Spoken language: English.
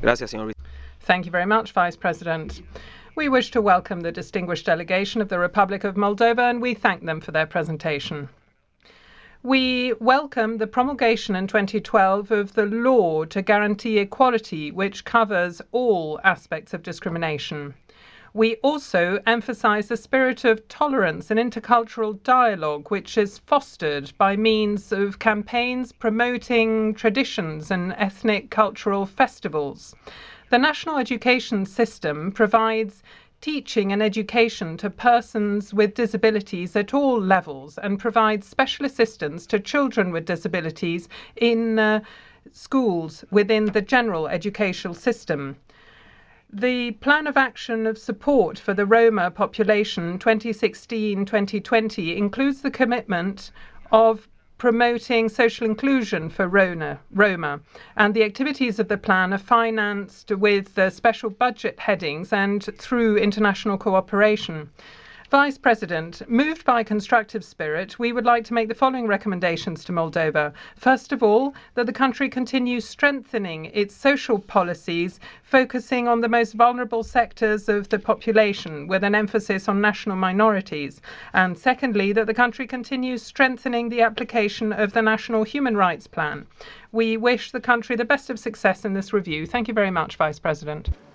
Thank you very much, Vice President. We wish to welcome the distinguished delegation of the Republic of Moldova, and we thank them for their presentation. We welcome the promulgation in 2012 of the law to guarantee equality, which covers all aspects of discrimination. We also emphasize the spirit of tolerance and intercultural dialogue, which is fostered by means of campaigns promoting traditions and ethnic cultural festivals. The national education system provides teaching and education to persons with disabilities at all levels and provides special assistance to children with disabilities in schools within the general educational system. The Plan of Action of Support for the Roma Population 2016-2020 includes the commitment of promoting social inclusion for Roma, and the activities of the plan are financed with special budget headings and through international cooperation. Vice President, moved by constructive spirit, we would like to make the following recommendations to Moldova. First of all, that the country continues strengthening its social policies, focusing on the most vulnerable sectors of the population, with an emphasis on national minorities. And secondly, that the country continues strengthening the application of the National Human Rights Plan. We wish the country the best of success in this review. Thank you very much, Vice President.